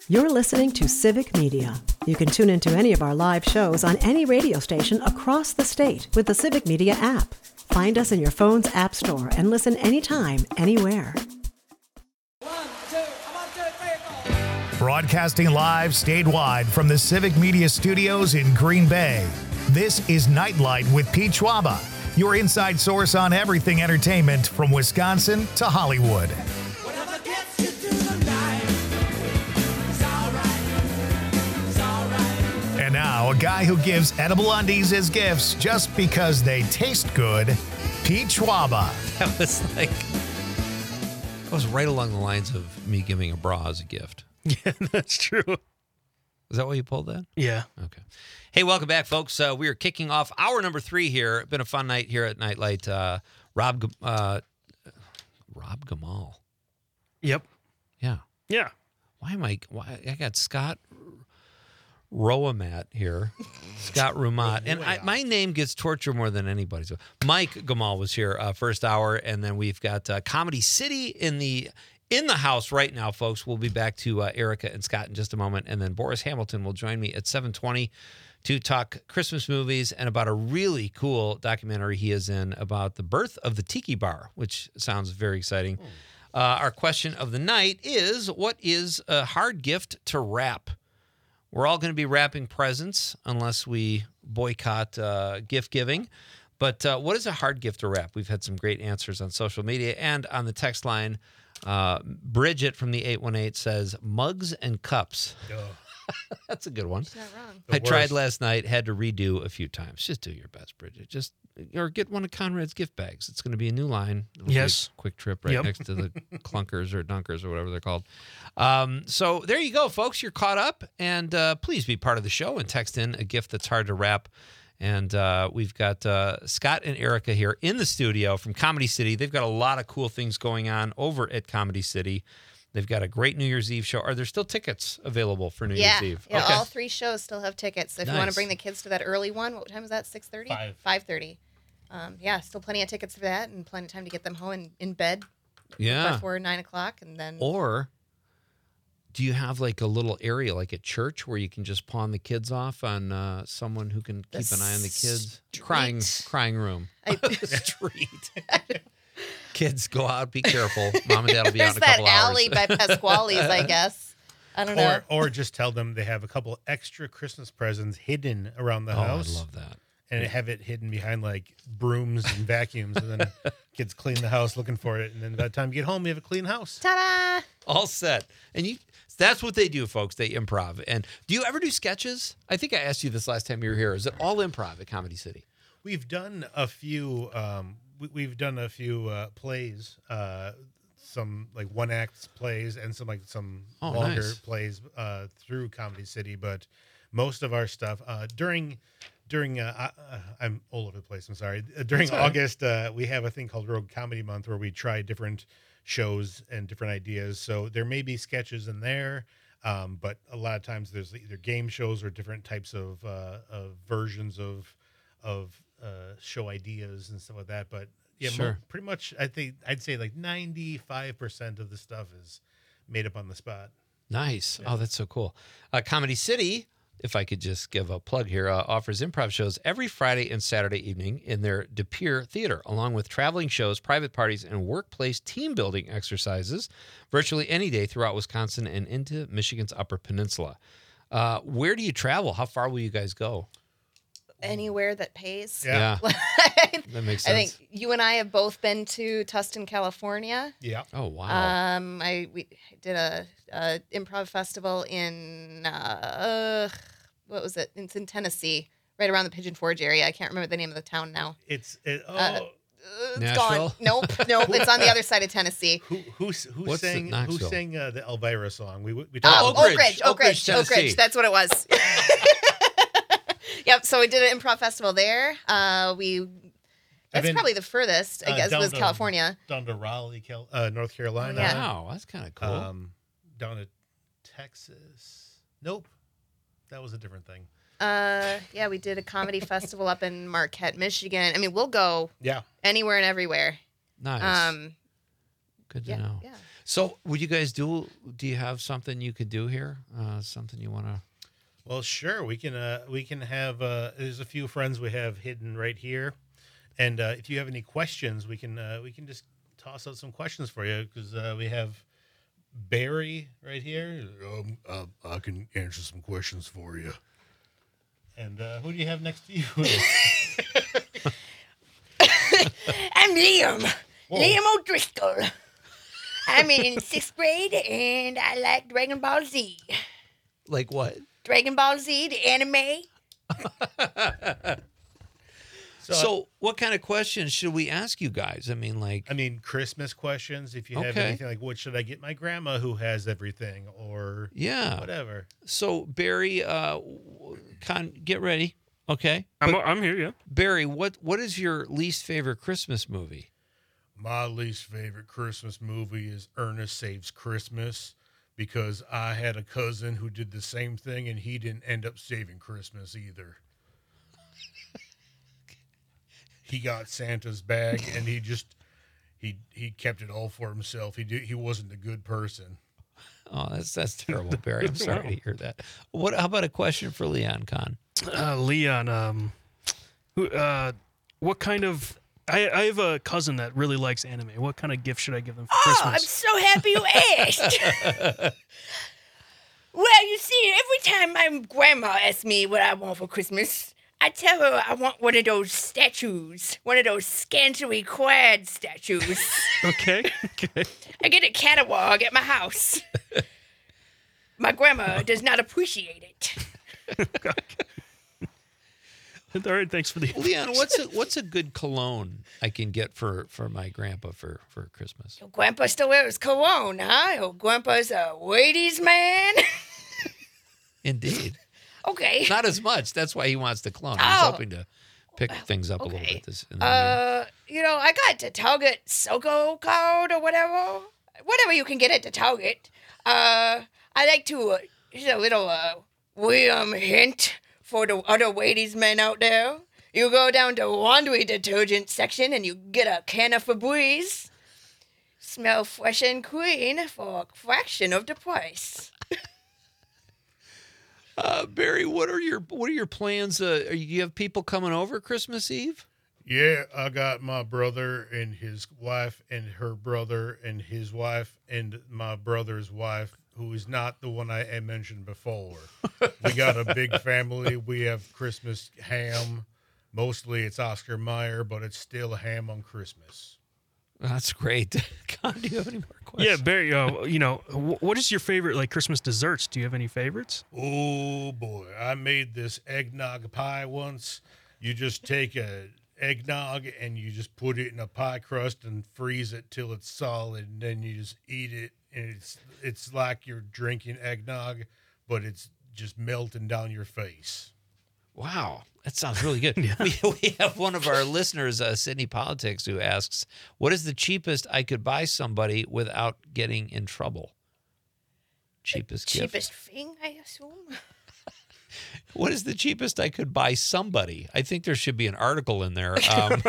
You're listening to Civic Media. You can tune into any of our live shows on any radio station across the state with the Civic Media app. Find us in your phone's app store and listen anytime, anywhere. Broadcasting live statewide from the Civic Media Studios in Green Bay. This is Nightlight with Pete Schwaba, your inside source on everything entertainment from Wisconsin to Hollywood. And now, a guy who gives edible undies as gifts just because they taste good, Pete Schwaba. That was right along the lines of me giving a bra as a gift. Yeah, that's true. Is that why you pulled that? Yeah. Okay. Hey, welcome back, folks. We are kicking off hour number 3 here. Been a fun night here at Nightlight. Rob Gamal. Yep. Yeah. Yeah. Why I got Scott Roamat here. Scott Rumat. And my name gets tortured more than anybody's. So Mike Gamal was here first hour, and then we've got Comedy City in the house right now, folks. We'll be back to Erica and Scott in just a moment, and then Boris Hamilton will join me at 7:20 to talk Christmas movies and about a really cool documentary he is in about the birth of the Tiki Bar, which sounds very exciting. Our question of the night is, what is a hard gift to wrap? We're all going to be wrapping presents unless we boycott gift giving. But what is a hard gift to wrap? We've had some great answers on social media and on the text line. Bridget from the 818 says mugs and cups. That's a good one. She's not wrong. I tried last night, had to redo a few times. Just do your best, Bridget. Or get one of Conrad's gift bags. It's going to be a new line. It'll Yes. be a quick trip right next to the clunkers or dunkers or whatever they're called. So there you go, folks. You're caught up. And please be part of the show and text in a gift that's hard to wrap. And we've got Scott and Erica here in the studio from Comedy City. They've got a lot of cool things going on over at Comedy City. They've got a great New Year's Eve show. Are there still tickets available for New Year's Eve? Yeah, Okay. all 3 shows still have tickets. So if you want to bring the kids to that early one, what time is that, 6:30? 5:30. Still plenty of tickets for that and plenty of time to get them home and in bed before 9 o'clock. And then. Or do you have like a little area like at church where you can just pawn the kids off on someone who can keep an eye on the kids? Crying room. Street. Kids, go out, be careful. Mom and Dad will be out in a couple hours. There's that alley by Pasquale's, I guess. I don't know. Or just tell them they have a couple extra Christmas presents hidden around the house. I love that. And have it hidden behind like brooms and vacuums. And then kids clean the house looking for it. And then by the time you get home, you have a clean house. Ta-da! All set. And that's what they do, folks. They improv. And do you ever do sketches? I think I asked you this last time you were here. Is it all improv at Comedy City? We've done a few plays, some like one-act plays and some longer plays through Comedy City. But most of our stuff during I'm all over the place. I'm sorry. During August, we have a thing called Rogue Comedy Month where we try different shows and different ideas. So there may be sketches in there, but a lot of times there's either game shows or different types of versions of show ideas and stuff like that. But yeah, sure. Pretty much, I'd say like 95% of the stuff is made up on the spot. Nice. Yeah. Oh, that's so cool. Comedy City, if I could just give a plug here, offers improv shows every Friday and Saturday evening in their De Pere Theater, along with traveling shows, private parties, and workplace team building exercises virtually any day throughout Wisconsin and into Michigan's Upper Peninsula. Where do you travel? How far will you guys go? Anywhere that pays. Yeah. That makes sense. I think you and I have both been to Tustin, California. Yeah. Oh, wow. We did a improv festival in what was it? It's in Tennessee, right around the Pigeon Forge area. I can't remember the name of the town now. It's Nashville? Gone. Nope. It's on the other side of Tennessee. Who sang the Elvira song? We Oak Ridge, Tennessee. That's what it was. Yep. So we did an improv festival there. That's probably the furthest, I guess, was California. Down to Raleigh, North Carolina. Yeah. Wow, that's kind of cool. Down to Texas. Nope. That was a different thing. We did a comedy festival up in Marquette, Michigan. I mean, we'll go anywhere and everywhere. Nice. Good to know. Yeah. So, would you guys do you have something you could do here? Something you want to? Well, sure. We can have. There's a few friends we have hidden right here, and if you have any questions, we can just toss out some questions for you because we have Barry right here. I can answer some questions for you. And who do you have next to you? I'm Liam. Whoa. Liam O'Driscoll. I'm in 6th grade, and I like Dragon Ball Z. Like what? Dragon Ball Z, the anime. So, what kind of questions should we ask you guys? I mean, Christmas questions. If you have anything like, what should I get my grandma who has everything, or whatever. So, Barry, get ready. Okay, I'm here. Yeah, Barry, what is your least favorite Christmas movie? My least favorite Christmas movie is Ernest Saves Christmas, because I had a cousin who did the same thing and he didn't end up saving Christmas either. He got Santa's bag and he kept it all for himself. He wasn't a good person. Oh, that's terrible, Barry. I'm sorry to hear that. How about a question for Leon Kahn? Leon, what kind of? I have a cousin that really likes anime. What kind of gift should I give them for Christmas? I'm so happy you asked. Well, you see, every time my grandma asks me what I want for Christmas, I tell her I want one of those statues, one of those scantily clad statues. Okay. I get a catalog at my house. My grandma does not appreciate it. All right, thanks for the Leon, what's a good cologne I can get for my grandpa for Christmas? Your grandpa still wears cologne, huh? Your grandpa's a ladies' man. Indeed. Okay. Not as much. That's why he wants the cologne. He's hoping to pick things up a little bit. I got the Target Soko card or whatever you can get at the Target. I like to, here's a little William hint for the other ladies' men out there. You go down to laundry detergent section and you get a can of Febreze. Smell fresh and clean for a fraction of the price. Barry, what are your plans? You have people coming over Christmas Eve? Yeah, I got my brother and his wife and her brother and his wife and my brother's wife, who is not the one I mentioned before. We got a big family. We have Christmas ham. Mostly it's Oscar Mayer, but it's still a ham on Christmas. That's great. God, do you have any more questions? Yeah, Barry, what is your favorite Christmas desserts? Do you have any favorites? Oh, boy. I made this eggnog pie once. You just take a eggnog and you just put it in a pie crust and freeze it till it's solid, and then you just eat it, and it's like you're drinking eggnog, but it's just melting down your face. Wow, that sounds really good. Yeah. We have one of our listeners, Sydney Politics, who asks, what is the cheapest I could buy somebody without getting in trouble? Cheapest gift? Cheapest thing, I assume? What is the cheapest I could buy somebody? I think there should be an article in there.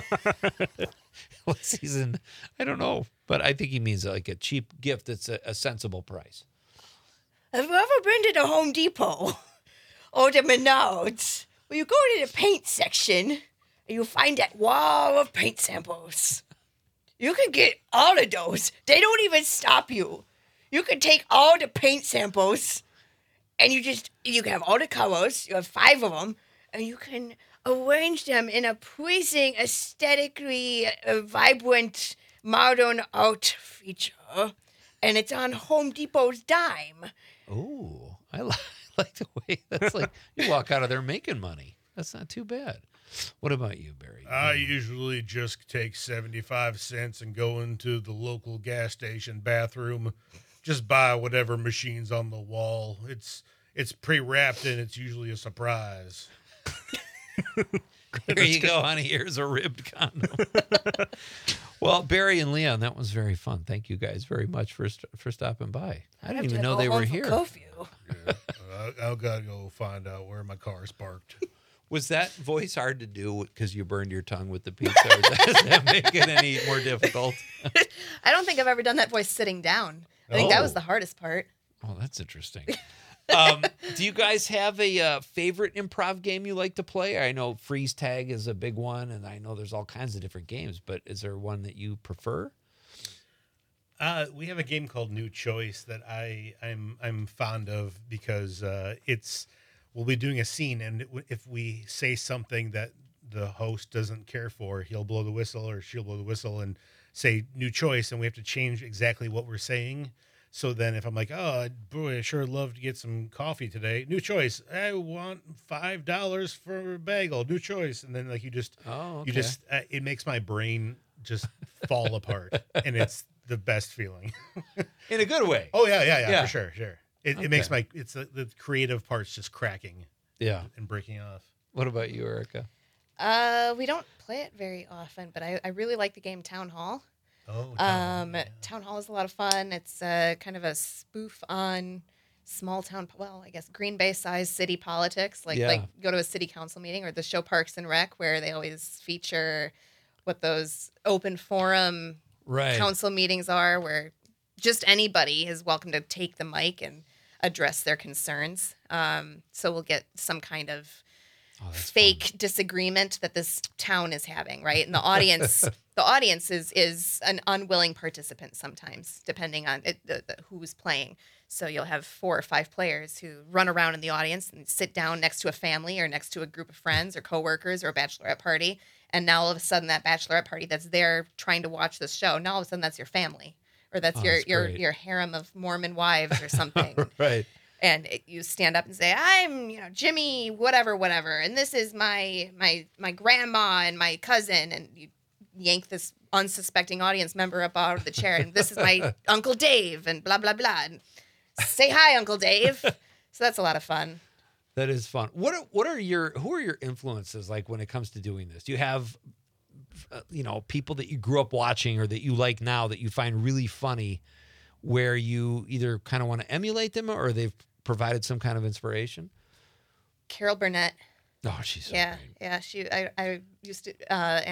What season? I don't know, but I think he means like a cheap gift that's a sensible price. Have you ever been to the Home Depot or the Menards? Well, you go to the paint section and you find that wall of paint samples. You can get all of those. They don't even stop you. You can take all the paint samples and you can have all the colors. You have 5 of them, and you can arrange them in a pleasing, aesthetically vibrant, modern art feature. And it's on Home Depot's dime. Oh, I like the way that's like you walk out of there making money. That's not too bad. What about you, Barry? I usually just take 75 cents and go into the local gas station bathroom. Just buy whatever machine's on the wall. It's pre-wrapped and it's usually a surprise. There you go, honey. Here's a ribbed condom. Well, Barry and Leon, that was very fun. Thank you guys very much for stopping by. I didn't even know they were here. Curfew. Yeah, I've got to go find out where my car's parked. Was that voice hard to do because you burned your tongue with the pizza? Or does that make it any more difficult? I don't think I've ever done that voice sitting down. I think that was the hardest part. Oh, that's interesting. Do you guys have a favorite improv game you like to play? I know freeze tag is a big one, and I know there's all kinds of different games, but is there one that you prefer? We have a game called New Choice that I'm fond of because we'll be doing a scene, and if we say something that the host doesn't care for, he'll blow the whistle or she'll blow the whistle and say new choice, and we have to change exactly what we're saying. So then if I'm like, oh, boy, I sure love to get some coffee today. New choice. I want $5 for a bagel. New choice. And then like it makes my brain just fall apart. And it's the best feeling. In a good way. Oh, yeah, for sure. It makes the creative parts just cracking. Yeah. And breaking off. What about you, Erica? We don't play it very often, but I really like the game Town Hall. Oh, Town Hall is a lot of fun. It's kind of a spoof on small town, I guess Green Bay sized city politics. Like go to a city council meeting or the show Parks and Rec, where they always feature what those open forum council meetings are, where just anybody is welcome to take the mic and address their concerns. So we'll get some kind of fake disagreement that this town is having, right? And the audience is an unwilling participant sometimes, depending on who's playing. So you'll have 4 or 5 players who run around in the audience and sit down next to a family or next to a group of friends or coworkers or a bachelorette party. And now all of a sudden that bachelorette party that's there trying to watch this show, now all of a sudden that's your family, or that's your harem of Mormon wives or something. Right. And you stand up and say, I'm, Jimmy, whatever. And this is my grandma and my cousin. And you yank this unsuspecting audience member up out of the chair. And this is my Uncle Dave and blah, blah, blah. And say hi, Uncle Dave. So that's a lot of fun. That is fun. Who are your influences like when it comes to doing this? Do you have, people that you grew up watching or that you like now that you find really funny where you either kind of want to emulate them or they've provided some kind of inspiration? Carol Burnett. Oh, she's so great. Yeah. I used to,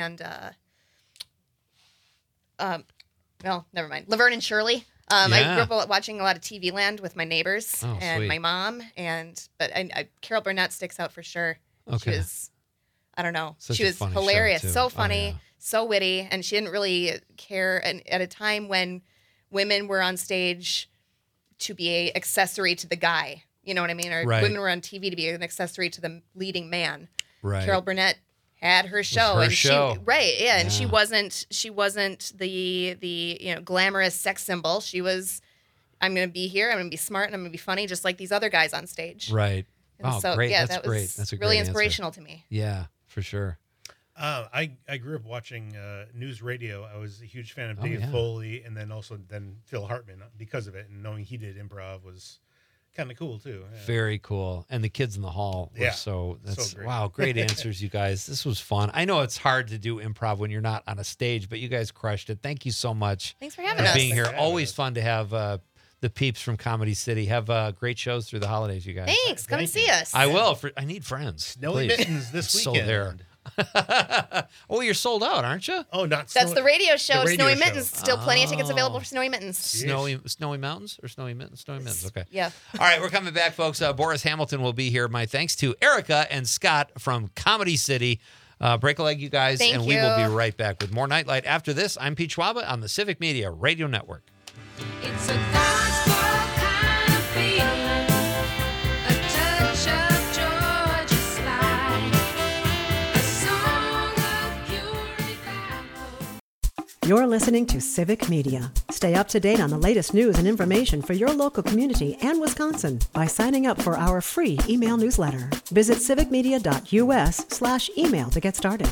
never mind. Laverne and Shirley. I grew up watching a lot of TV Land with my neighbors and my mom, but Carol Burnett sticks out for sure. Okay. She was, I don't know, Such she was hilarious, so funny, so witty, and she didn't really care. And at a time when women were on stage to be an accessory to the guy, you know what I mean? Or women were on TV to be an accessory to the leading man. Right. Carol Burnett had her show, and she wasn't the glamorous sex symbol. She was, I'm going to be here, I'm going to be smart, and I'm going to be funny, just like these other guys on stage. Right. And great. Yeah, that's great. That's a great really inspirational to me. Yeah, for sure. I grew up watching news radio. I was a huge fan of Dave Foley, and then Phil Hartman because of it, and knowing he did improv was kind of cool too. Yeah. Very cool. And the kids in the hall were so great. Wow, great answers, you guys. This was fun. I know it's hard to do improv when you're not on a stage, but you guys crushed it. Thank you so much. Thanks for having us. Being here. Always fun to have the peeps from Comedy City. Have great shows through the holidays, you guys. Thanks. Come and see us. I will. I need friends. Snowy Mittens this weekend. So there. Oh, you're sold out, aren't you? Oh, not That's the radio show. Snowy Mittens. Still plenty of tickets available for Snowy Mittens. Snowy Mountains or Snowy Mittens? Snowy Mittens. Okay. Yeah. All right, we're coming back, folks. Boris Hamilton will be here. My thanks to Erica and Scott from Comedy City. Break a leg, you guys. Thank you. We will be right back with more Nightlight after this. I'm Pete Schwaba on the Civic Media Radio Network. It's a gospel kind of feeling, a touch of Georgia slide, a song of pure revival. You're listening to Civic Media. Stay up to date on the latest news and information for your local community and Wisconsin by signing up for our free email newsletter. Visit civicmedia.us/email to get started.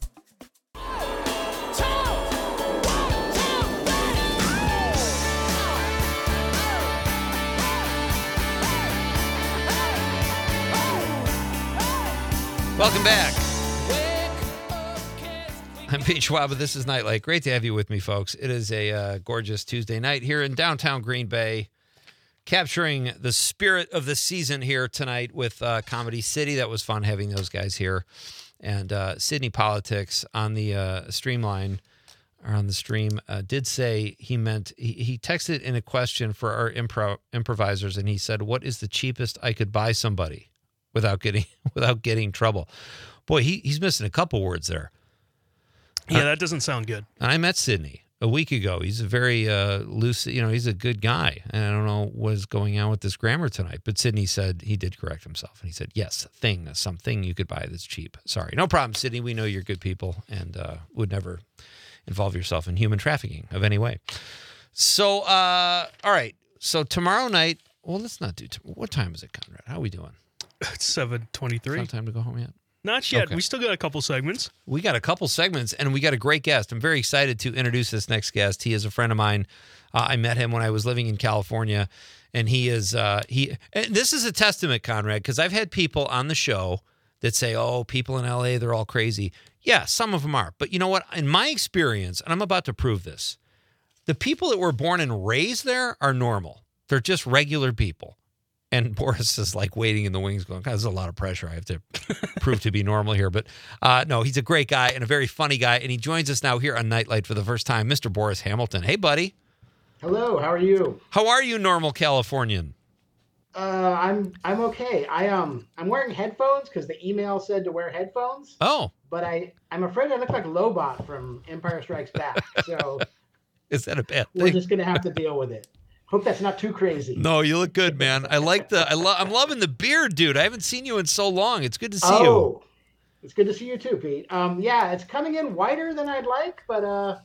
Welcome back. I'm Pete Schwaba. This is Nightlight. Great to have you with me, folks. It is a gorgeous Tuesday night here in downtown Green Bay. capturing the spirit of the season here tonight with Comedy City. That was fun having those guys here. And Sydney Politics on the streamline, or on the stream, did say he meant, he texted in a question for our improvisers, and he said, what is the cheapest I could buy somebody without getting trouble? Boy, he's missing a couple words there. Yeah, that doesn't sound good. And I met Sydney a week ago. He's a very loose, he's a good guy. And I don't know what's going on with this grammar tonight. But Sydney said he did correct himself. And he said, yes, something you could buy that's cheap. Sorry. No problem, Sydney. We know you're good people and would never involve yourself in human trafficking of any way. So, all right. So tomorrow night, well, let's not do, what time is it, Conrad? How are we doing? It's 7:23. It's not time to go home yet? Not yet. Okay. We still got a couple segments. We got a couple segments, and we got a great guest. I'm very excited to introduce this next guest. He is a friend of mine. I met him when I was living in California, and he is and this is a testament, Conrad, because I've had people on the show that say, "Oh, people in LA, they're all crazy." Yeah, some of them are, but you know what? In my experience, and I'm about to prove this, the people that were born and raised there are normal. They're just regular people. And Boris is like waiting in the wings going, God, there's a lot of pressure. I have to prove to be normal here. But no, he's a great guy and a very funny guy. And he joins us now here on Nightlight for the first time, Mr. Boris Hamilton. Hey, buddy. Hello, how are you? How are you, normal Californian? I'm okay. I'm wearing headphones because the email said to wear headphones. Oh. But I'm afraid I look like Lobot from Empire Strikes Back. So is that a bad thing? We're just gonna have to deal with it. Hope that's not too crazy. No, you look good, man. I'm loving the beard, dude. I haven't seen you in so long. It's good to see you. It's good to see you too, Pete. Yeah, it's coming in whiter than I'd like, but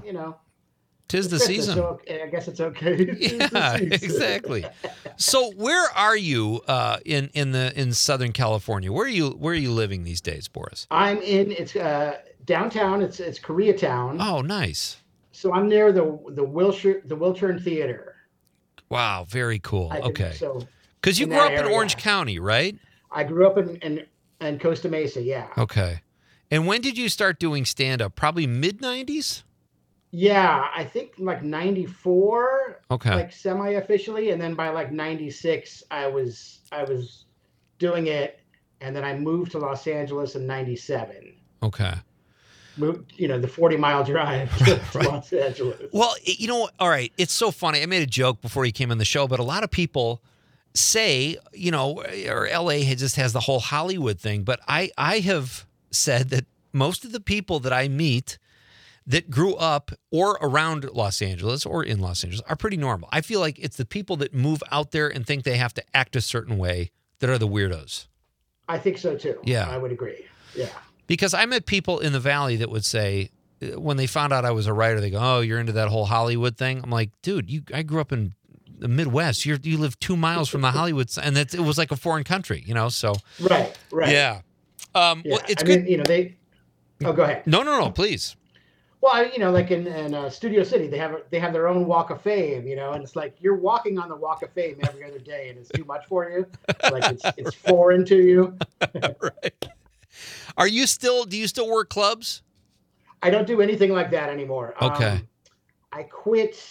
tis the season. So I guess it's okay. Yeah, exactly. So where are you in Southern California? Where are you living these days, Boris? I'm in downtown. It's Koreatown. Oh, nice. So I'm near the Wiltern Theater. Wow, very cool. Okay. So because you grew up in Orange County, right? I grew up in Costa Mesa, yeah. Okay. And when did you start doing stand-up? Probably mid-'90s? Yeah, I think like 94. Okay. Like semi-officially, and then by like 96, I was doing it, and then I moved to Los Angeles in 97. Okay. Moved, the 40-mile drive to Los Angeles. Well, all right. It's so funny. I made a joke before you came on the show, but a lot of people say, or LA just has the whole Hollywood thing. But I have said that most of the people that I meet that grew up or around Los Angeles or in Los Angeles are pretty normal. I feel like it's the people that move out there and think they have to act a certain way that are the weirdos. I think so too. Yeah. I would agree. Yeah. Because I met people in the Valley that would say, when they found out I was a writer, they go, "Oh, you're into that whole Hollywood thing?" I'm like, dude, I grew up in the Midwest. You live 2 miles from the Hollywood, and it was like a foreign country, so. Right. Yeah. Well, it's good. Go ahead. No, please. Well, like in Studio City, they have their own Walk of Fame, and it's like you're walking on the Walk of Fame every other day, and it's too much for you. Like it's foreign to you. Right. Do you still work clubs? I don't do anything like that anymore. Okay. I quit.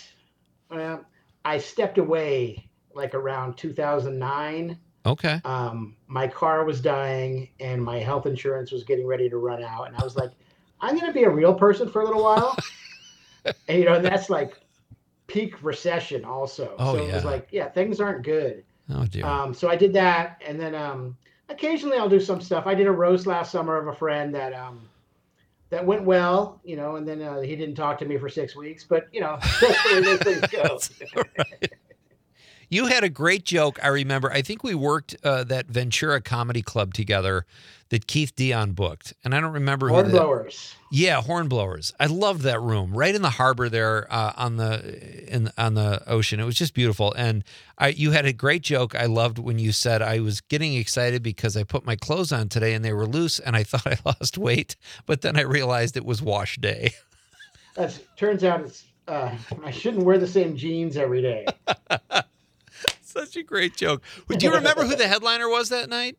I stepped away like around 2009. Okay. My car was dying and my health insurance was getting ready to run out. And I was like, I'm going to be a real person for a little while. And, that's like peak recession also. Oh, so it was like, things aren't good. Oh, dear. So I did that. And then occasionally I'll do some stuff. I did a roast last summer of a friend that went well, and then he didn't talk to me for 6 weeks. But, that's the way those things go. Right. You had a great joke, I remember. I think we worked that Ventura Comedy Club together that Keith Dion booked. And I don't remember who Hornblowers. Yeah, Hornblowers. I loved that room right in the harbor there on the ocean. It was just beautiful. And you had a great joke. I loved when you said, I was getting excited because I put my clothes on today and they were loose and I thought I lost weight, but then I realized it was wash day. Turns out it's I shouldn't wear the same jeans every day. Such a great joke. Do you remember who the headliner was that night?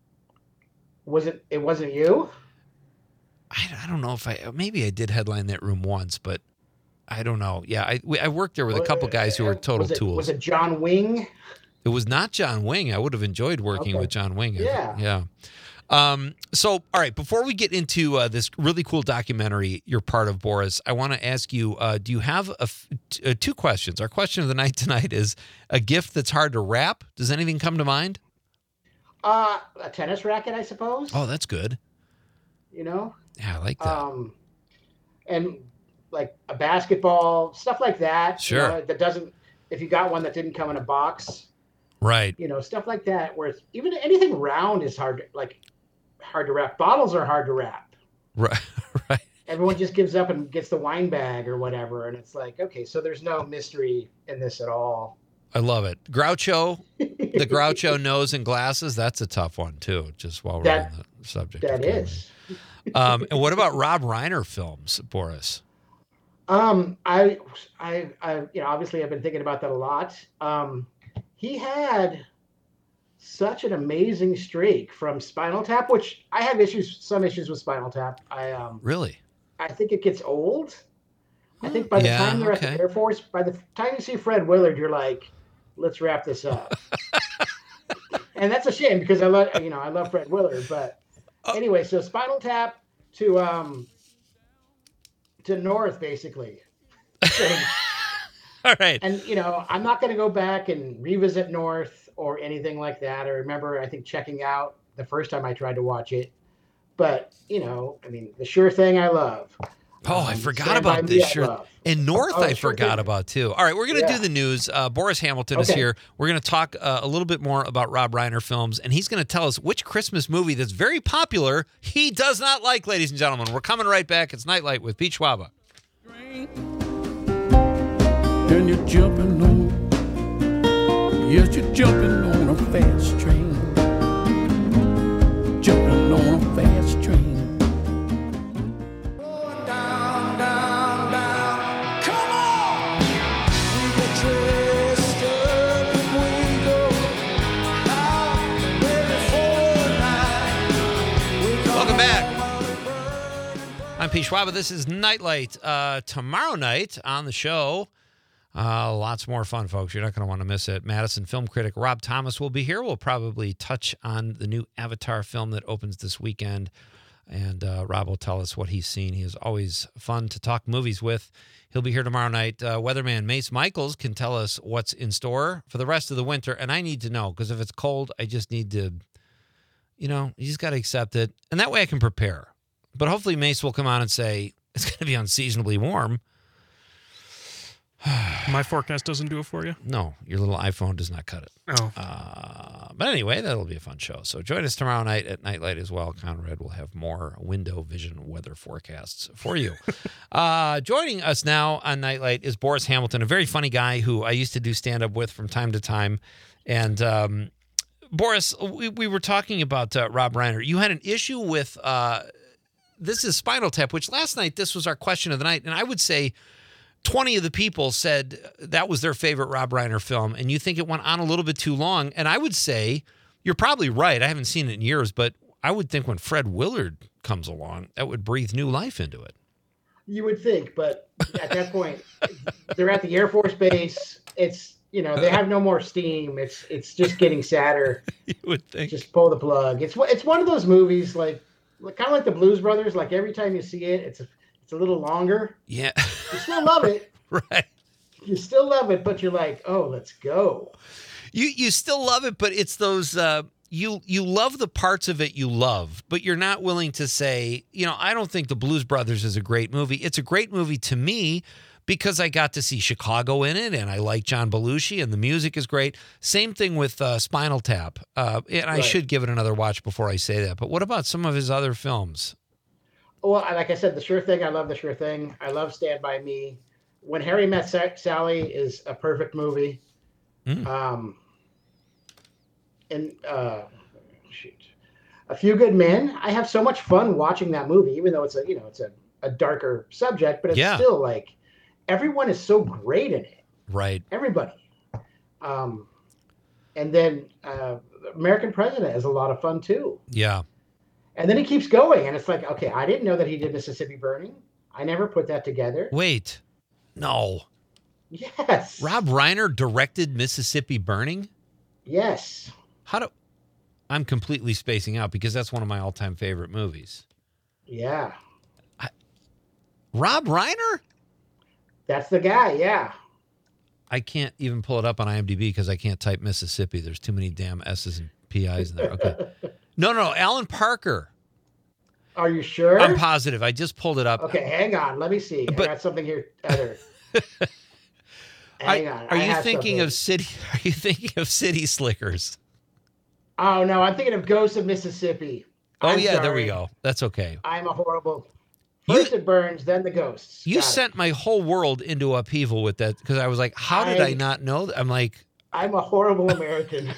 It wasn't you? I don't know if maybe I did headline that room once, but I don't know. Yeah, I worked there with a couple guys who were total tools. Was it John Wing? It was not John Wing. I would have enjoyed working with John Wing. Yeah. So, all right, before we get into this really cool documentary you're part of, Boris, I want to ask you, do you have two questions? Our question of the night tonight is a gift that's hard to wrap. Does anything come to mind? A tennis racket, I suppose. Oh, that's good. You know? Yeah, I like that. And like a basketball, stuff like that. Sure. You know, that doesn't, if you got one that didn't come in a box. Right. You know, stuff like that, where it's, even anything round is hard to wrap. Bottles are hard to wrap. Right. Right. Everyone just gives up and gets the wine bag or whatever. And it's like, okay, so there's no mystery in this at all. I love it. Groucho, the Groucho nose and glasses, that's a tough one too, just while we're on the subject. That is. And what about Rob Reiner films, Boris? I obviously I've been thinking about that a lot. He had such an amazing streak from Spinal Tap, which I have some issues with Spinal Tap. Really? I think it gets old. I think by the time they're at the Air Force, by the time you see Fred Willard, you're like, let's wrap this up. And that's a shame because I love Fred Willard, but anyway, so Spinal Tap to North, basically. All right. And, I'm not going to go back and revisit North or anything like that. I remember, I think, checking out the first time I tried to watch it. But, The Sure Thing I love. Oh, I forgot about this. Sure. And North, I forgot about too. All right, we're going to do the news. Boris Hamilton is here. We're going to talk a little bit more about Rob Reiner films, and he's going to tell us which Christmas movie that's very popular he does not like, ladies and gentlemen. We're coming right back. It's Nightlight with Pete Schwaba. And you're jumping on, yes, you're jumping on a fast train. Jumping on a fast train. I'm Pete Schwaba. This is Nightlight. Tomorrow night on the show, lots more fun, folks. You're not going to want to miss it. Madison film critic Rob Thomas will be here. We'll probably touch on the new Avatar film that opens this weekend, and Rob will tell us what he's seen. He is always fun to talk movies with. He'll be here tomorrow night. Weatherman Mace Michaels can tell us what's in store for the rest of the winter, and I need to know, because if it's cold, I just need to, you just got to accept it, and that way I can prepare. But hopefully Mace will come on and say, it's going to be unseasonably warm. My forecast doesn't do it for you? No, your little iPhone does not cut it. Oh. But anyway, that'll be a fun show. So join us tomorrow night at Nightlight as well. Conrad will have more window vision weather forecasts for you. Joining us now on Nightlight is Boris Hamilton, a very funny guy who I used to do stand-up with from time to time. And Boris, we were talking about Rob Reiner. You had an issue with... this is Spinal Tap, which last night, this was our question of the night. And I would say 20 of the people said that was their favorite Rob Reiner film. And you think it went on a little bit too long. And I would say you're probably right. I haven't seen it in years, but I would think when Fred Willard comes along, that would breathe new life into it. You would think, but at that point, they're at the Air Force Base. It's, they have no more steam. It's just getting sadder. You would think. Just pull the plug. It's one of those movies kind of like the Blues Brothers. Like every time you see it, it's a little longer. Yeah. You still love it. Right. You still love it, but you're like, oh, let's go. You still love it, but it's those you love the parts of it you love, but you're not willing to say, I don't think the Blues Brothers is a great movie. It's a great movie to me because I got to see Chicago in it, and I like John Belushi, and the music is great. Same thing with Spinal Tap. And I should give it another watch before I say that. But what about some of his other films? Well, like I said, The Sure Thing, I love The Sure Thing. I love Stand By Me. When Harry Met Sally is a perfect movie. A Few Good Men. I have so much fun watching that movie, even though it's a darker subject, but it's still like, everyone is so great in it. Right. Everybody. And then American President is a lot of fun too. Yeah. And then he keeps going. And it's like, okay, I didn't know that he did Mississippi Burning. I never put that together. Wait. No. Yes. Rob Reiner directed Mississippi Burning? Yes. I'm completely spacing out because that's one of my all-time favorite movies. Yeah. Rob Reiner? That's the guy, yeah. I can't even pull it up on IMDb because I can't type Mississippi. There's too many damn S's and PI's in there. Okay. No, Alan Parker. Are you sure? I'm positive. I just pulled it up. Okay, hang on. Let me see. I got something here. Hang on. Are you thinking of City Slickers? Oh no, I'm thinking of Ghosts of Mississippi. Oh yeah, there we go. That's okay. I'm a horrible. First it burns, then the ghosts. You sent my whole world into upheaval with that because I was like, how did I not know that? I'm like, I'm a horrible American.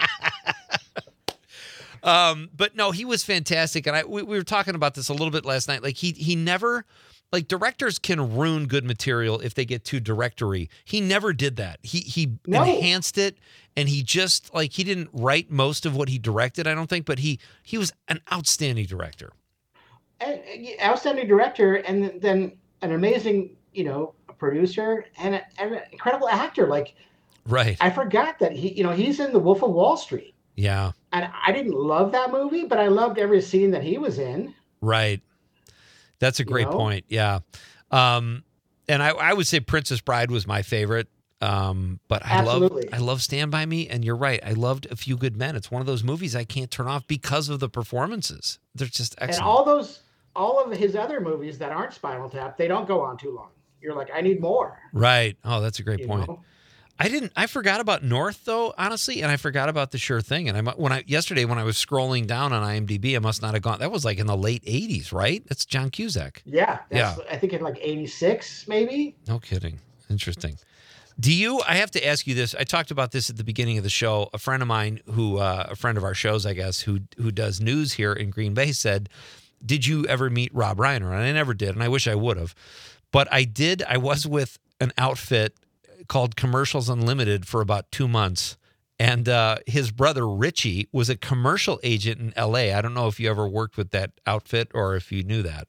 But no, he was fantastic, and we were talking about this a little bit last night. Like he never, like directors can ruin good material if they get too directory. He never did that. He enhanced it, and he just he didn't write most of what he directed, I don't think, but he was an outstanding director. Outstanding director, and then an amazing producer and an incredible actor. Right. I forgot that he's in The Wolf of Wall Street. Yeah. And I didn't love that movie, but I loved every scene that he was in. Right. That's a great point. Yeah. And I would say Princess Bride was my favorite. But I love Stand By Me. And you're right. I loved A Few Good Men. It's one of those movies I can't turn off because of the performances. They're just excellent. And all of his other movies that aren't Spinal Tap, they don't go on too long. You're like, I need more. Right. Oh, that's a great point. know? I forgot about North though, honestly, and I forgot about The Sure Thing. And yesterday when I was scrolling down on IMDb, I must not have gone. That was in the late 80s, right? That's John Cusack. Yeah. I think in 86, maybe. No kidding. Interesting. I have to ask you this. I talked about this at the beginning of the show. A friend of mine a friend of our shows, I guess, who does news here in Green Bay said, did you ever meet Rob Reiner? And I never did. And I wish I would have, but I did. I was with an outfit called Commercials Unlimited for about 2 months. And his brother, Richie, was a commercial agent in L.A. I don't know if you ever worked with that outfit or if you knew that.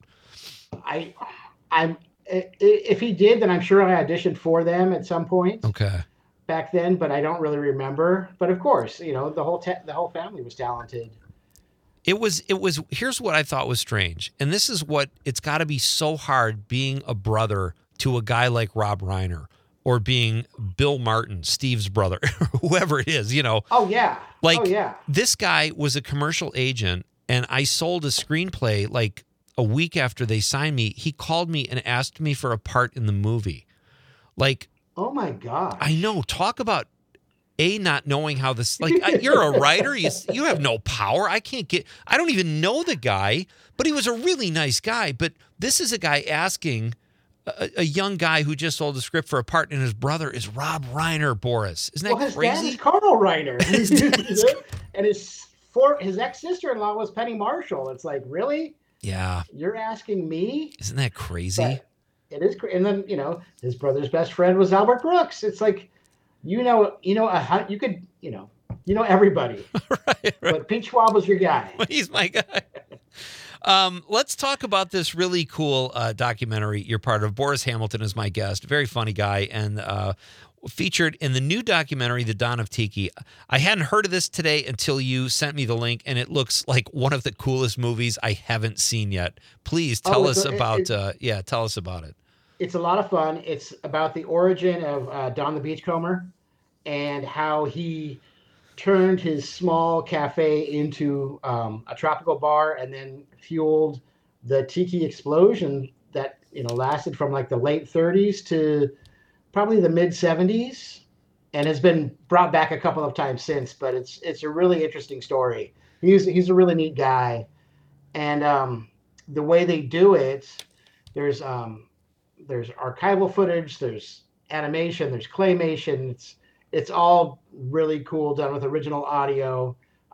If he did, then I'm sure I auditioned for them at some point. Okay. Back then, but I don't really remember. But of course, the whole family was talented. It was. Here's what I thought was strange. And this is what it's got to be so hard being a brother to a guy like Rob Reiner. Or being Bill Martin, Steve's brother, whoever it is, Oh, yeah. This guy was a commercial agent, and I sold a screenplay a week after they signed me. He called me and asked me for a part in the movie. Oh, my God. I know. Talk about not knowing how this, you're a writer. You have no power. I don't even know the guy, but he was a really nice guy. But this is a guy asking a young guy who just sold a script for a part, and his brother is Rob Reiner, Boris. Isn't that crazy? His dad is Carl Reiner. And his ex-sister-in-law was Penny Marshall. It's like, really? Yeah. You're asking me? Isn't that crazy? But it is. And then, his brother's best friend was Albert Brooks. It's like, you could everybody. Right. But Pete Schwab was your guy. He's my guy. Let's talk about this really cool documentary you're part of. Boris Hamilton is my guest. Very funny guy, and featured in the new documentary, The Dawn of Tiki. I hadn't heard of this today until you sent me the link, and it looks like one of the coolest movies I haven't seen yet. Please tell us about it. It's a lot of fun. It's about the origin of Don the Beachcomber and how he turned his small cafe into a tropical bar, and then fueled the tiki explosion that lasted from the late 30s to probably the mid 70s, and has been brought back a couple of times since. But it's a really interesting story. He's a really neat guy, and the way they do it, there's archival footage, there's animation, there's claymation. It's all really cool, done with original audio.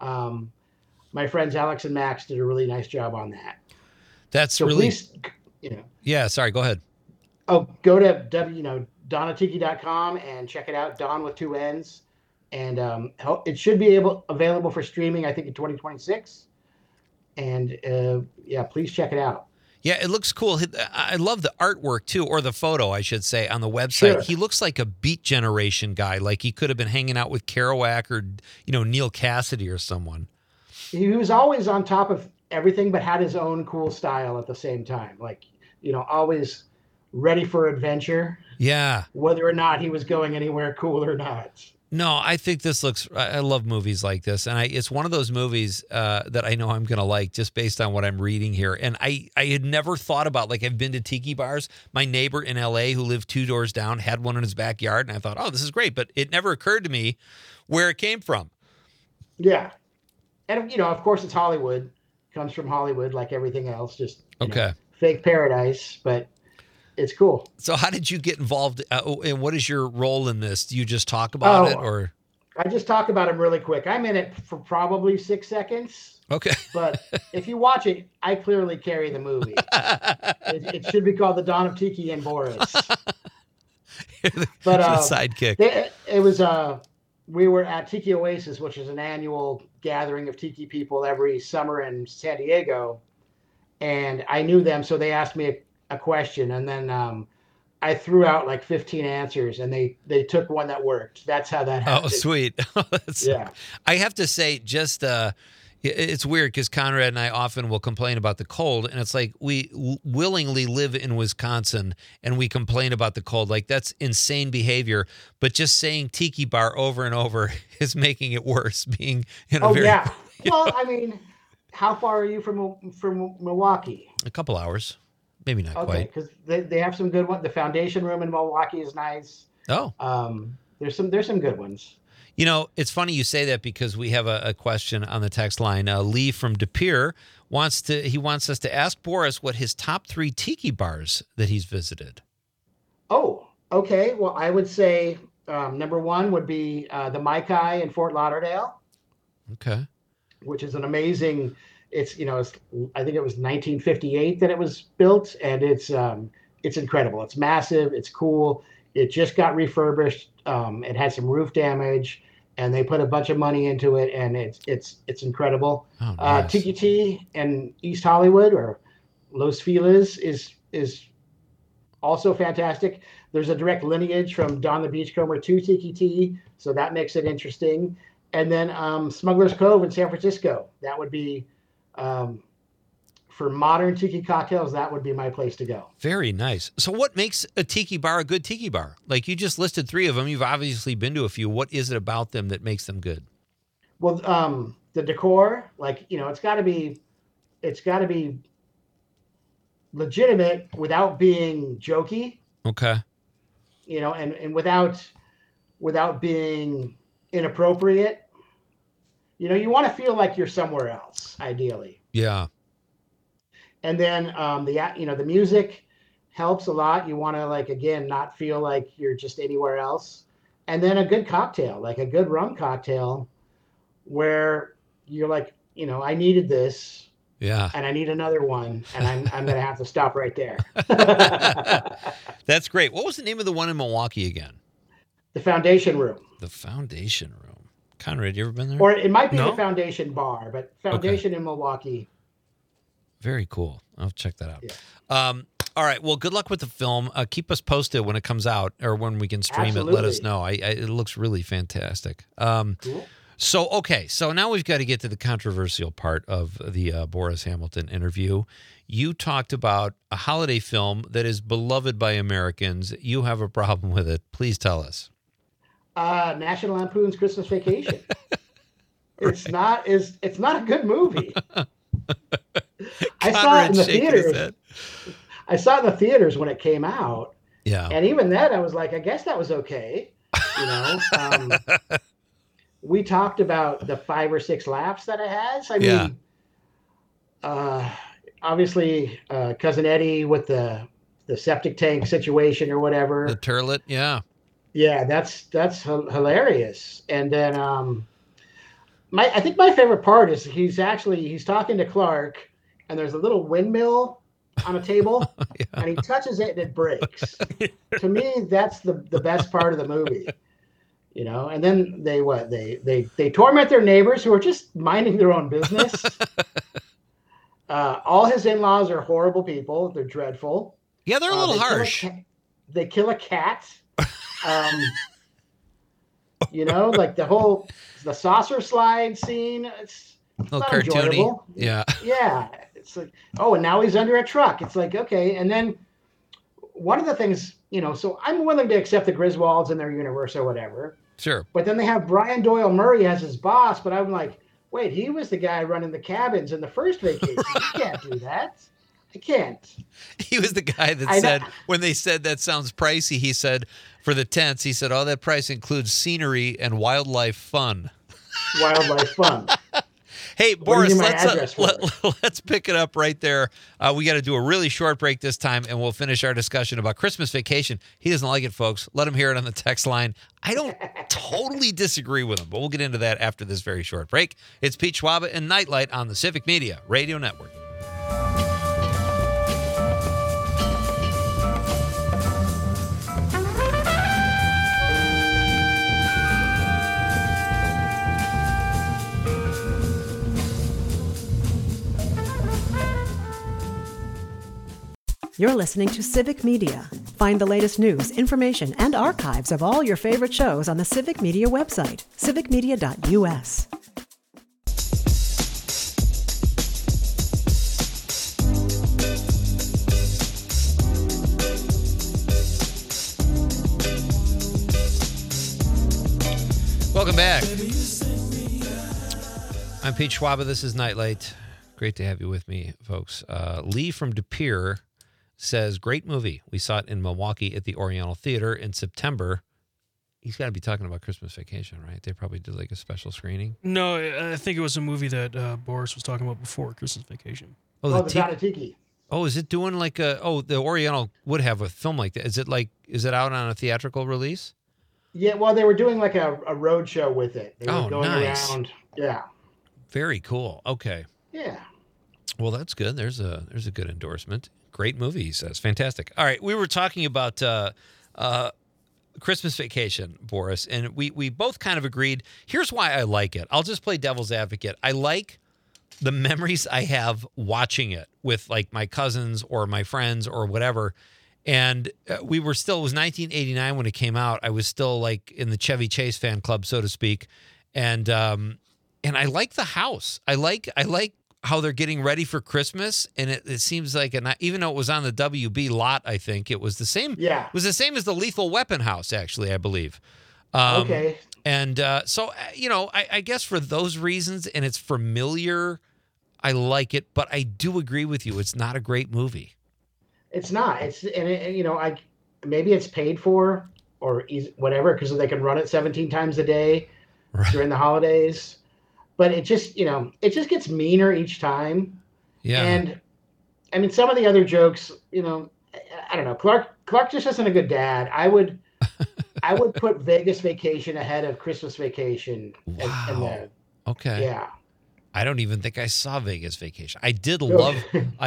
My friends Alex and Max did a really nice job on that. That's so really, please, Yeah, sorry, go ahead. Oh, go to donatiki.com and check it out. Don with 2 N's, and it should be available for streaming, I think, in 2026. And please check it out. Yeah, it looks cool. I love the artwork too, or the photo, I should say, on the website. Sure. He looks like a Beat Generation guy, like he could have been hanging out with Kerouac or Neil Cassidy or someone. He was always on top of everything, but had his own cool style at the same time. Like, always ready for adventure. Yeah. Whether or not he was going anywhere cool or not. No, I think this looks. I love movies like this, and it's one of those movies that I know I'm going to like just based on what I'm reading here. And I had never thought about, like, I've been to tiki bars. My neighbor in L.A. who lived 2 doors down had one in his backyard, and I thought, oh, this is great. But it never occurred to me where it came from. Yeah, and of course, it's Hollywood. Comes from Hollywood, like everything else. Just fake paradise, but. It's cool. So how did you get involved and what is your role in this? Do you just talk about it or? I just talk about it really quick. I'm in it for probably 6 seconds. Okay. But if you watch it, I clearly carry the movie. It should be called The Dawn of Tiki and Boris. But sidekick. It was we were at Tiki Oasis, which is an annual gathering of Tiki people every summer in San Diego. And I knew them, so they asked me a question, and then I threw out like 15 answers, and they took one that worked. That's how that happened. Oh, sweet. Yeah. I have to say, just it's weird because Conrad and I often will complain about the cold, and it's like we willingly live in Wisconsin and we complain about the cold. Like, that's insane behavior. But just saying tiki bar over and over is making it worse. Being in a yeah. Well, I mean, how far are you from Milwaukee? A couple hours. Maybe not quite. Because they have some good ones. The Foundation Room in Milwaukee is nice. Oh. There's some good ones. It's funny you say that because we have a question on the text line. Lee from De Pere wants us to ask Boris what his top 3 tiki bars that he's visited. Oh, okay. Well, I would say number 1 would be the Maikai in Fort Lauderdale. Okay. Which is an amazing. It's I think it was 1958 that it was built, and it's incredible. It's massive. It's cool. It just got refurbished. It had some roof damage, and they put a bunch of money into it, and it's incredible. Oh, nice. Tiki T in East Hollywood or Los Feliz is also fantastic. There's a direct lineage from Don the Beachcomber to Tiki T, so that makes it interesting. And then Smuggler's Cove in San Francisco. That would be. For modern tiki cocktails, that would be my place to go. Very nice. So what makes a tiki bar a good tiki bar? Like, you just listed 3 of them. You've obviously been to a few. What is it about them that makes them good? Well, the decor, like, it's got to be legitimate without being jokey. Okay. And without being inappropriate. You want to feel like you're somewhere else, ideally. Yeah. And then the music helps a lot. You want to, like, again, not feel like you're just anywhere else. And then a good cocktail, like a good rum cocktail, where you're like, I needed this. Yeah. And I need another one, and I'm going to have to stop right there. That's great. What was the name of the one in Milwaukee again? The Foundation Room. The Foundation Room. Conrad, you ever been there? Or it might be the Foundation Bar, but Foundation in Milwaukee. Very cool. I'll check that out. Yeah. All right. Well, good luck with the film. Keep us posted when it comes out or when we can stream Absolutely. it. Let us know. It looks really fantastic. Cool. So now we've got to get to the controversial part of the Boris Hamilton interview. You talked about a holiday film that is beloved by Americans. You have a problem with it. Please tell us. National Lampoon's Christmas Vacation. It's not a good movie. I saw it in the theaters. I saw it in the theaters when it came out. Yeah. And even then I was like, I guess that was okay. We talked about the 5 or 6 laughs that it has. I mean, obviously, Cousin Eddie with the septic tank situation or whatever. The turlet, yeah. Yeah, that's hilarious. And then I think my favorite part is he's talking to Clark, and there's a little windmill on a table, and he touches it and it breaks. To me, that's the best part of the movie. And then they torment their neighbors who are just minding their own business. All his in-laws are horrible people. They're dreadful. Yeah, they're a little harsh. They kill a cat. Like the saucer slide scene. It's little not cartoony. enjoyable. Yeah. Yeah. It's like, oh, and now he's under a truck. It's like, okay. And then one of the things, so I'm willing to accept the Griswolds in their universe or whatever. Sure. But then they have Brian Doyle Murray as his boss. But I'm like, wait, he was the guy running the cabins in the first Vacation. You can't do that. I can't. He was the guy that said, when they said that sounds pricey, he said, for the tents, he said, oh, that price includes scenery and wildlife fun. Wildlife fun. Hey, Boris, let's pick it up right there. We got to do a really short break this time, and we'll finish our discussion about Christmas Vacation. He doesn't like it, folks. Let him hear it on the text line. I don't totally disagree with him, but we'll get into that after this very short break. It's Pete Schwaba and Nightlight on the Civic Media Radio Network. You're listening to Civic Media. Find the latest news, information, and archives of all your favorite shows on the Civic Media website, civicmedia.us. Welcome back. I'm Pete Schwaba. This is Nightlight. Great to have you with me, folks. Lee from De Pere says, great movie. We saw it in Milwaukee at the Oriental Theater in September. He's got to be talking about Christmas Vacation, right? They probably did like a special screening. No, I think it was a movie that Boris was talking about before Christmas Vacation. The Tiki. Oh, is it doing like the Oriental would have a film like that. Is it out on a theatrical release? Yeah, well, they were doing like a road show with it. They were going nice. around. Yeah. Very cool. Okay. Yeah. Well, that's good. There's a good endorsement. Great movie, he says. Fantastic. All right, we were talking about Christmas Vacation, Boris, and we both kind of agreed. Here's why I like it. I'll just play devil's advocate. I like the memories I have watching it with like my cousins or my friends or whatever. And it was 1989 when it came out. I was still like in the Chevy Chase fan club, so to speak. And I like the house. I like how they're getting ready for Christmas, and it seems like, even though it was on the WB lot, I think it was the same. Yeah, it was the same as the Lethal Weapon house, actually, I believe. Okay. And so I guess for those reasons, and it's familiar, I like it. But I do agree with you; it's not a great movie. It's not. Maybe it's paid for or whatever because they can run it 17 times a day during the holidays. But it just gets meaner each time. Yeah. And I mean, some of the other jokes, I don't know. Clark just isn't a good dad. I would put Vegas Vacation ahead of Christmas Vacation. Wow. Okay. Yeah. I don't even think I saw Vegas Vacation. I did love, I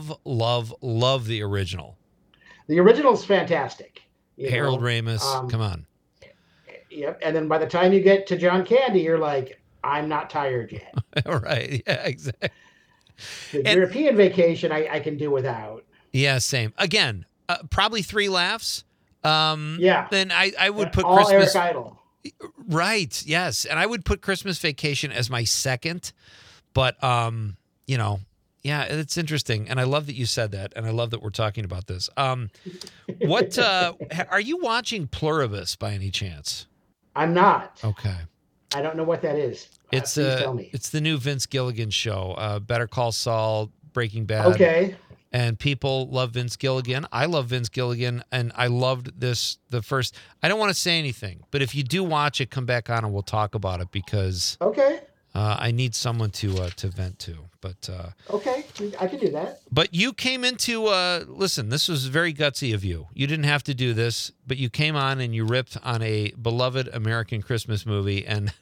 love the original. The original's fantastic. Harold Ramis, come on. Yep. And then by the time you get to John Candy, you're like, I'm not tired yet. Right. Yeah, exactly. The European Vacation, I can do without. Yeah, same. Again, probably 3 laughs. Yeah. Then I would put all Christmas. Eric Idle. Right. Yes. And I would put Christmas Vacation as my second. But, yeah, it's interesting. And I love that you said that. And I love that we're talking about this. What are you watching Pluribus by any chance? I'm not. Okay. I don't know what that is. It's tell me. It's the new Vince Gilligan show. Better Call Saul, Breaking Bad. Okay. And people love Vince Gilligan. I love Vince Gilligan, and I loved the first. I don't want to say anything, but if you do watch it, come back on and we'll talk about it because okay. I need someone to vent to. But okay, I can do that. But you came into listen. This was very gutsy of you. You didn't have to do this, but you came on and you ripped on a beloved American Christmas movie, and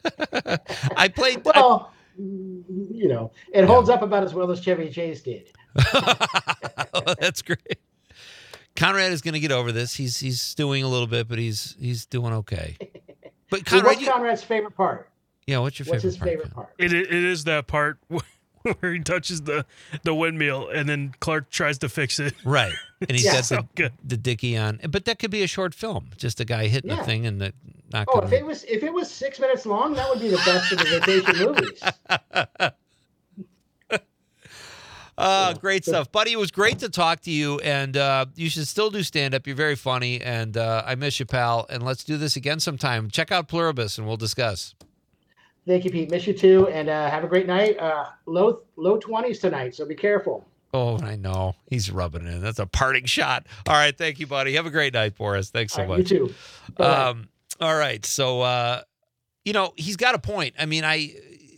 I played. Well, it holds up about as well as Chevy Chase did. Oh, that's great. Conrad is going to get over this. He's stewing a little bit, but he's doing okay. But Conrad, what's Conrad's favorite part? Yeah, what's your favorite part? What's his favorite part? It is that part where he touches the windmill and then Clark tries to fix it. Right. And he's Yeah. got So good. the dicky on. But that could be a short film. Just a guy hitting a Yeah. thing and not Oh, gonna- if it was 6 minutes long, that would be the best of the vacation movies. Great stuff. Buddy, it was great to talk to you, and you should still do stand-up. You're very funny, and I miss you, pal, and let's do this again sometime. Check out Pluribus, and we'll discuss. Thank you, Pete. Miss you too, and have a great night. Low 20s tonight, so be careful. Oh, I know. He's rubbing it in. That's a parting shot. All right, thank you, buddy. Have a great night, Boris. Thanks so All right, much. you too. Bye-bye. All right, so, he's got a point. I mean, I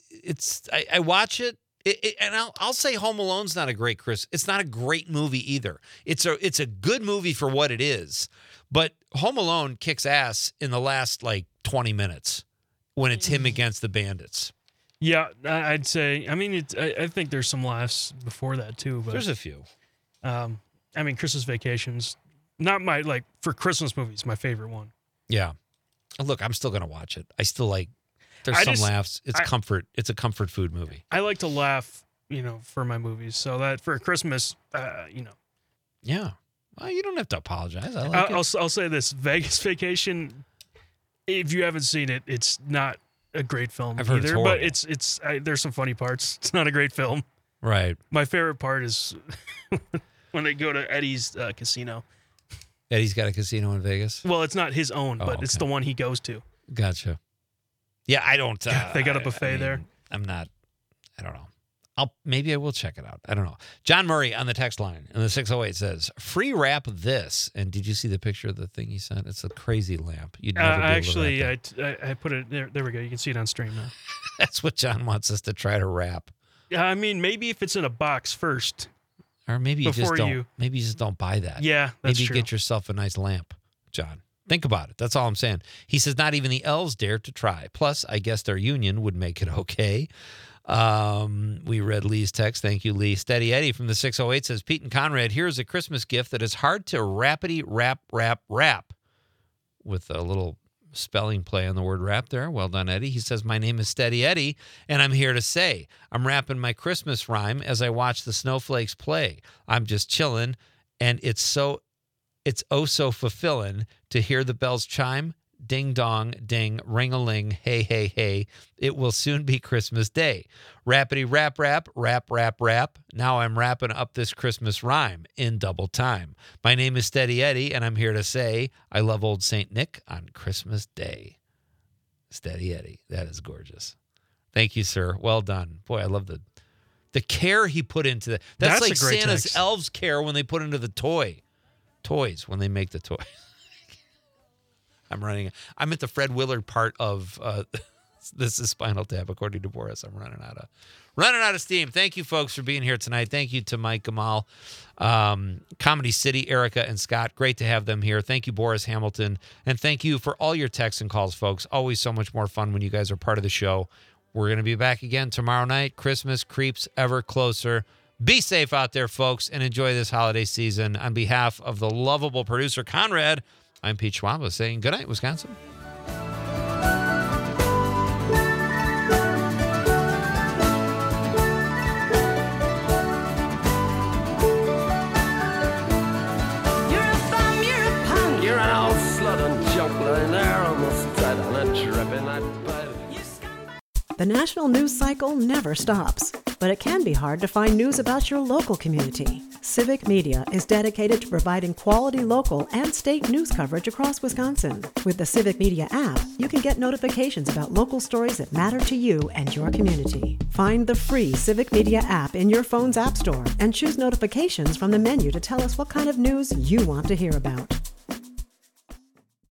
watch it. And I'll say Home Alone's not a great It's not a great movie either. It's a good movie for what it is, but Home Alone kicks ass in the last 20 minutes when it's him against the bandits. Yeah, I'd say. I mean, I think there's some laughs before that too. But There's a few. I mean, Christmas Vacation's not my for Christmas movies my favorite one. Yeah. Look, I'm still gonna watch it. I still There's some laughs. It's comfort. It's a comfort food movie. I like to laugh, for my movies. So that for Christmas, Yeah. Well, you don't have to apologize. I like it. I'll say this: Vegas Vacation. If you haven't seen it, it's not a great film I've heard it's either. horrible. But there's some funny parts. It's not a great film. Right. My favorite part is when they go to Eddie's casino. Eddie's got a casino in Vegas. Well, it's not his own, but it's the one he goes to. Gotcha. Yeah, I don't. They got a buffet there. I'm not. I don't know. Maybe I will check it out. I don't know. John Murray on the text line in the 608 says, "Free wrap this." And did you see the picture of the thing he sent? It's a crazy lamp. You'd never be able to wrap that. I put it there. There we go. You can see it on stream now. That's what John wants us to try to wrap. Yeah, I mean, maybe if it's in a box first, or maybe you just before don't. Maybe you just don't buy that. Yeah, that's maybe true. get yourself a nice lamp, John. Think about it. That's all I'm saying. He says not even the elves dare to try. Plus, I guess their union would make it okay. We read Lee's text. Thank you, Lee. Steady Eddie from the 608 says, Pete and Conrad, here's a Christmas gift that is hard to rappity rap with a little spelling play on the word rap there. Well done, Eddie. He says, my name is Steady Eddie, and I'm here to say I'm rapping my Christmas rhyme as I watch the snowflakes play. I'm just chilling, and it's oh so fulfilling to hear the bells chime. Ding dong, ding, ring-a-ling, hey, hey, hey. It will soon be Christmas Day. Rappity rap. Now I'm wrapping up this Christmas rhyme in double time. My name is Steady Eddie, and I'm here to say I love old St. Nick on Christmas Day. Steady Eddie. That is gorgeous. Thank you, sir. Well done. Boy, I love the care he put into that. That's like a great Santa's text. elves care when they put into the toys when they make the toys. I'm at the Fred Willard part of this is Spinal Tap, according to Boris. I'm running out of steam. Thank you, folks, for being here tonight. Thank you to Mike Gamal, Comedy City, Erica, and Scott. Great to have them here. Thank you, Boris Hamilton. And thank you for all your texts and calls, folks. Always so much more fun when you guys are part of the show. We're going to be back again tomorrow night. Christmas creeps ever closer. Be safe out there, folks, and enjoy this holiday season. On behalf of the lovable producer, Conrad, I'm Pete Schwaba saying good night, Wisconsin. You're a bum, you're a punk. You're an old slut and junk lying there almost dead on a dripping night bed. The national news cycle never stops, but it can be hard to find news about your local community. Civic Media is dedicated to providing quality local and state news coverage across Wisconsin. With the Civic Media app, you can get notifications about local stories that matter to you and your community. Find the free Civic Media app in your phone's app store and choose notifications from the menu to tell us what kind of news you want to hear about.